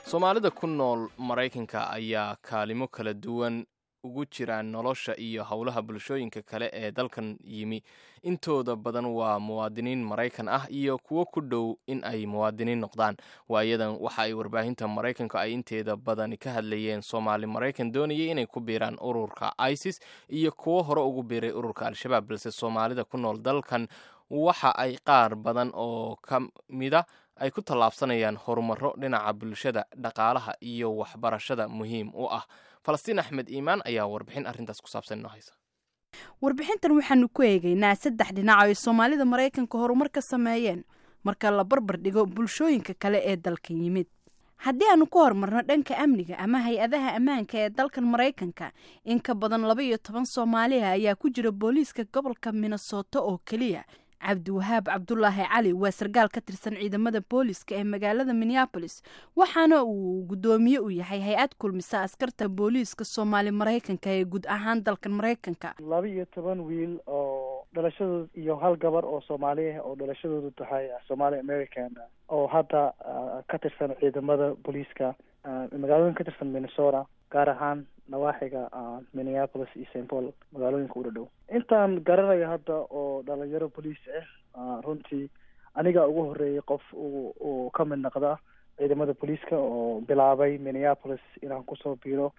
soomaalida ku nool maraykanka ayaa kaalimo kala duwan ugu jiraan nolosha iyo howlaha bulshooyinka kale ee dalkan yimi. intooda badan waa muwaadiniin maraykan ah iyo kuwo ku dhow in ay muwaadiniin noqdaan. waayadan waxa ay warbaahinta maraykanka ay inteeda badani ka hadlayeen soomaali maraykan doonayay inay ku biiraan ururka isis iyo kuwo hore ugu biiray ururka al-shabaab, balse soomaalida ku nool dalkan waxa ay qaar badan oo ka mida ay ku tallaabsanayaan horumaro dhinaca bulshada, dhaqaalaha iyo waxbarashada muhiim u ah. falastiin axmed iimaan ayaa warbixin arrintaas ku saabsan inoo haysa. warbixintan waxaanu ku eegaynaa 3 dhinac oo ay soomaalida maraykanka horumar ka sameeyeen marka la barbar dhigo bulshooyinka kale ee dalkan yimid. haddii aanu ku horumarno dhanka amniga ama hay-adaha ammaanka ee dalkan maraykanka, in ka badan 12 Soomaaliya ayaa ku jira booliiska gobolka Minnesota oo keliya. cabdiwahaab cabdulaahi cali waa sargaal ka tirsan ciidamada booliiska ee magaalada Minneapolis, waxaana uu gudoomiye u yahay hay-ad kulmisa askarta booliiska Soomaali Maraykanka ee guud ahaan dalkan Maraykanka. 12 wiil oo dhalashadooda iyo hal gabar oo Soomaali ah oo dhalashadoodu tahay Somali American oo hadda ka tirsan ciidamada booliiska magaalooyinka ka tirsan Minnesota, gaar ahaan nawaaxiga Minneapolis iyo St. Paul, magaalooyinka u dhow. intaan garanayo hadda oo dhalinyaro police runtii aniga ugu horeeyay qof uu ka mid noqda ciidamada booliiska oo bilaabay Minneapolis inaan kusoo biiro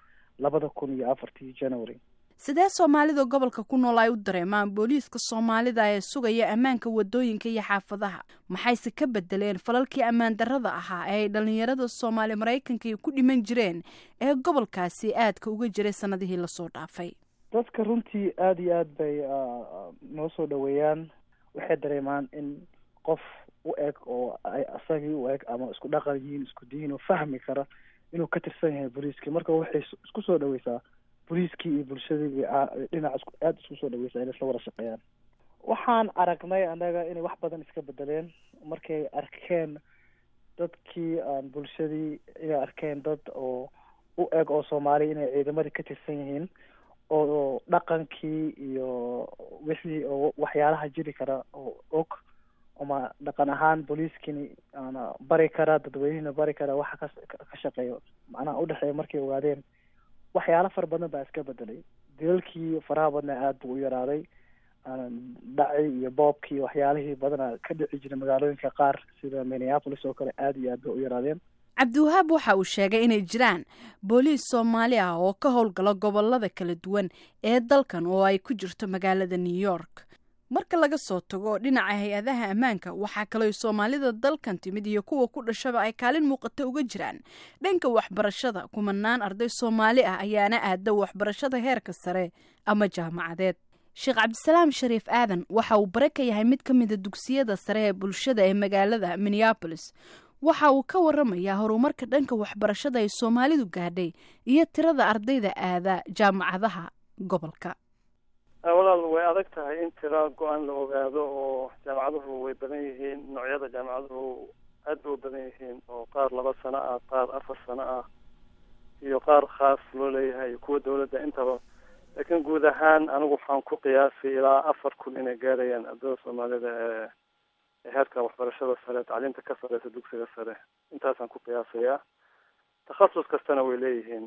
2004 January. sidee soomaalida gobolka ku nool ay u dareemaan booliiska Soomaalida ee sugaya ammaanka wadooyinka iyo xaafadaha? maxayse ka bedeleen falalkii ammaan darrada ahaa ee dhalinyarada Soomaali Maraykanka ku dhiman jireen ee gobolkaasi aadka uga jiray sanadihii la soo dhaafay? dadka runtii aad iyo aad bay noo soo dhaweeyaan. waxay dareemaan in qof u eg oo ay asagii u eg ama isku dhaqan yihiin, isku diin oo fahmi kara inuu ka tirsan yahay booliiska. marka waxay isku soo dhaweysaa booliiskii iyo bulshadii dhinac aad isku soo dhaweysaa inay isla wada shaqeeyaan. waxaan aragnay anaga inay wax badan iska bedeleen markay arkeen dadkii bulshadii inay arkeen dad oo u eg oo Soomaali inay ciidamadii ka tirsan yihiin oo dhaqankii iyo wixii oo waxyaalaha jiri kara oo og ama dhaqan ahaan booliiskini ana bari kara dadweynaha bari kara waxa ka shaqeeyo macnaha u dhaxeeyo markay ogaadeen waxyaalo far badan baa iska bedelay. dilalkii faraha badna aad buu u yaraaday, dhaci iyo boobkii waxyaalihii badana ka dhici jiray magaalooyinka qaar sida Minneapolis oo kale aad iyo aad bay u yaraadeen. cabdiwahaab waxa uu sheegay inay jiraan booliis Soomaali ah oo ka howlgala gobolada kala duwan ee dalkan oo ay ku jirto magaalada New York. marka laga soo tago dhinaca hay-adaha ammaanka, waxaa kaloo Soomaalida dalkan timid iyo kuwa ku dhashaba ay kaalin muuqata uga jiraan dhanka waxbarashada. kumanaan arday Soomaali ah ayaana aada waxbarashada heerka sare ama jaamacadeed. Sheekh Cabdisalaam Shariif Aadan waxa uu bare ka yahay mid ka mid ah dugsiyada sare ee bulshada ee magaalada Minneapolis. waxa uu ka waramayaa horumarka dhanka waxbarashada ay Soomaalidu gaadhay iyo tirada ardayda aada jaamacadaha gobolka. walaal way adag tahay in tira go-aan la ogaado oo jaamacaduhu way badan yihiin. noocyada jaamacaduhu aad bay u badan yihiin oo qaar 2 sano ah, qaar 4 sano ah iyo qaar khaas loo leeyahay kuwa dawladda intaba. laakiin guud ahaan anigu waxaan ku qiyaasay ilaa 4,000 inay gaarayaan ardayda Soomaalida ee heerka waxbarashada sare, tacliinta ka sareysa dugsiga sare. intaasaan ku qiyaasayaa. takhasus kastana way leeyihiin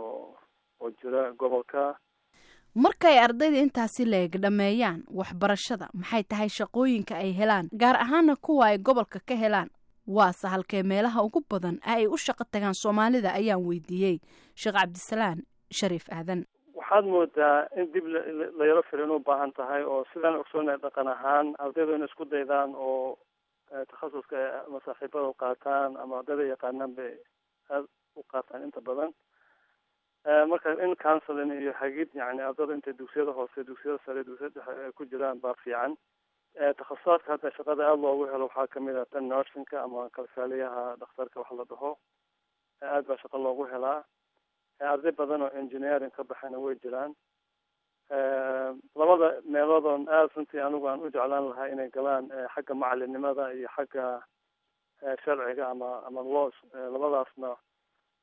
oo jira gobolka. markay ardayda intaasi leeg dhameeyaan waxbarashada, maxay tahay shaqooyinka ay helaan, gaar ahaana kuwa ay gobolka ka helaan? waa sahalkee meelaha ugu badan ay u shaqo tagaan Soomaalida ayaan weydiiyey Sheekh Cabdisalaam Shariif Aadan. waxaad moodaa in dib la yaro firin u baahan tahay oo sidaan ogsoonahay dhaqan ahaan ardaydu inay isku daydaan oo takhasuska ama saaxiibada qaataan ama ardayda yaqaanaan bay aad u qaataan inta badan. marka in counseling iyo hagid yani ardayda intay dugsiyada hoose, dugsiyada sare, dugsiyada dhexe ay ku jiraan baa fiican. takhasusaadka hadda shaqada aada loogu helo waxaa kamid ah tan nursingka ama kalkaaliyaha dhakhtarka wax la dhaho. aad baa shaqo loogu helaa. arday badan oo engineering ka baxayna way jiraan. labada meeloodon aad runtii anigu aan u jeclaan lahaa inay galaan xagga macalinimada iyo xagga sharciga ama laws, labadaasna weli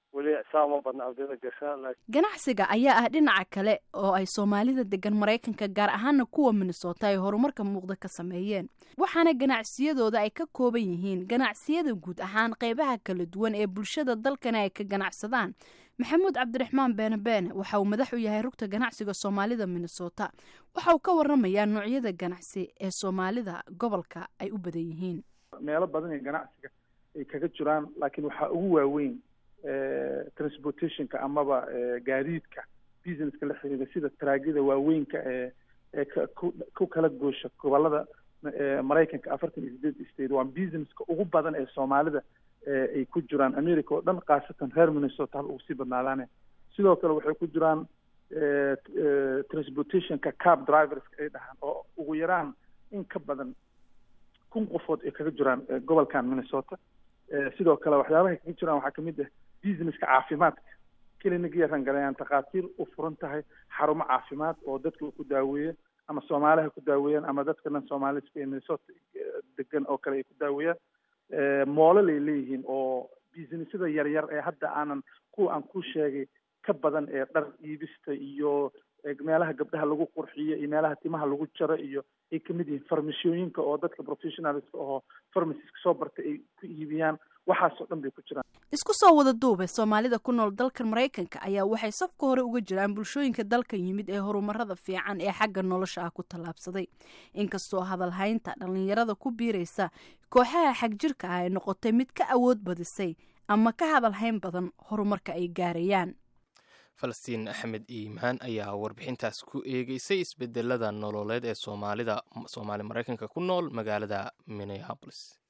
saa uma badna ardayda gasha. ganacsiga ayaa ah dhinaca kale oo ay soomaalida degan maraykanka gaar ahaana kuwa Minnesota ay horumarka muuqda ka sameeyeen, waxaana ganacsiyadooda ay ka kooban yihiin ganacsiyada guud ahaan qaybaha kala duwan ee bulshada dalkana ay ka ganacsadaan. maxamuud cabdiraxmaan beene waxa uu madax u yahay rugta ganacsiga soomaalida Minnesota. waxa uu ka warramayaa noocyada ganacsi ee soomaalida gobolka ay u badan yihiin. meelo badan ee ganacsiga ay kaga jiraan, laakiin waxaa ugu waaweyn transportationka amaba gaadiidka businesska la xiriira sida taraagida waaweynka ee ku kala goosha gobolada maraykanka 48 state. waa businesska ugu badan ee soomaalida ay ku jiraan America oo dhan, qaasatan reer Minnesota hal ugu sii badnaadaan. sidoo kale waxay ku jiraan transportationka cab drivers ay dhahaan oo ugu yaraan in ka badan 1000 qofood ay kaga jiraan gobolkan Minnesota. sidoo kale waxyaabaha kaga jiraan waxaa kamid ah businesska caafimaadka, clinic yaran galayaan, takhaatiir u furan tahay, xarumo caafimaad oo dadka ku daaweeyo ama Soomaaliha ku daaweeyaan ama dadka dhan Soomaaliska ee Minnesota degan oo kale ay ku daaweeyaan. moolal ay leeyihiin oo businessyada yaryar ee hadda kuwa aan ku sheegay ka badan ee dhar iibista iyo meelaha gabdhaha lagu qurxiyo iyo meelaha timaha lagu jaro iyo ay kamid yihiin farmashooyinka oo dadka professionalska oo pharmacist soo bartay ay ku iibiyaan. waxaasoo dhan bay ku jiraan. isku soo wada duube soomaalida ku nool dalkan maraykanka ayaa waxay safka hore uga jiraan bulshooyinka dalkan yimid ee horumarada fiican ee xagga nolosha ah ku tallaabsaday. inkastoo hadalhaynta dhalinyarada ku biiraysa kooxaha xagjirka ah ay noqotay mid ka awood badisay ama ka hadalhayn badan horumarka ay gaarayaan. falastiin axmed iimaan ayaa warbixintaas ku eegeysay isbedelada nololeed ee Soomaali Maraykanka ku nool magaalada Minneapolis.